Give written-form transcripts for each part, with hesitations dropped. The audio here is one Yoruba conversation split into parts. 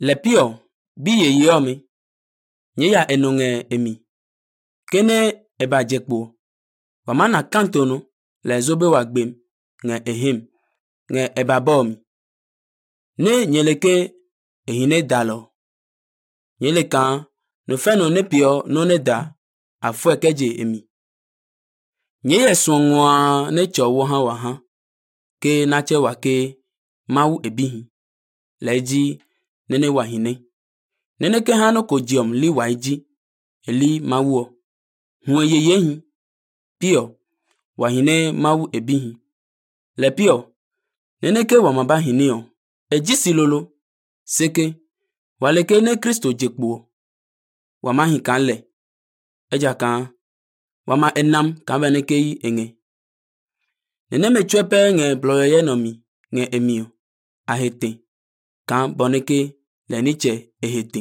Lepio bi ye yomi nye ya enonge emi kene eba jekpo wamana kantono le zobe wagbem nge ehim nge eba bomi ne nyeleke ehine dalo nyeleka no feno ne pio no ne da afwe keje emi nye ye swongwa ne chowo ha wa ha ke na che wa ke mawu ebihi leji nene wahine nene ke hano ko jiom li waiji eli mawu huwe ye yehi pio wahine mawu ebihi le pio nene ke wamaba hinio ejisi lolo seke waleke ne Kristo jekpo wamahi kanle ejaka wama enam kanbene ke yi enge nene me chwepe nge bloye no mi nge emio ahete kan boneke le niche ehete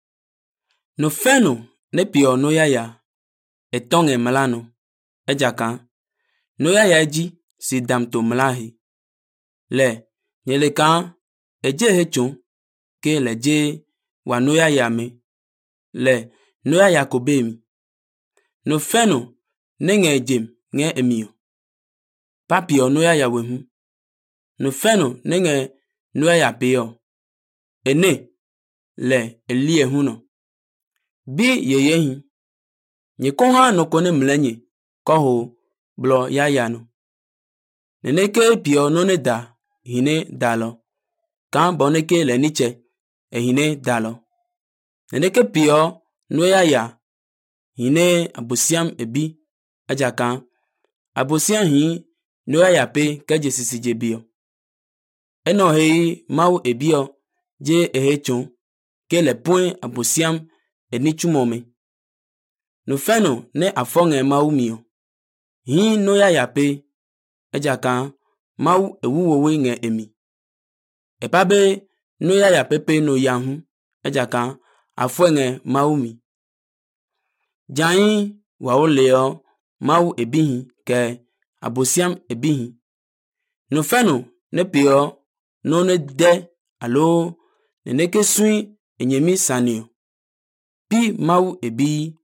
no feno ne pio no ya etonge malano ejaka no ya eji si damto mlahi le nyeleka eje hechon ke leje wa no ya me le no ya kobemi no feno ne nge jem nge emio papio no ya wehu no feno ne nge no ya pio ene le elie huno bi yeyehi nye koha no kone mlenye koho blo ya no nene ke pio no ne da hine dalo kan boneke le niche ehine dalo nene ke pio no ya hine abosiam ebi ajaka abosiam hi no ya pe keje sisi je bio eno hei mau ebio je ehechon ke le point abosiam enichumome no feno ne afonge mau mio hi no ya pe ejaka mau ewuwowe nge emi epabe no ya pepe no yahu ejaka afwenge mau mi jain wa oleo mau ebihi ke abosiam ebihi no feno ne pio no ne de alo nene ke sui enyemi sanio pi mau ebi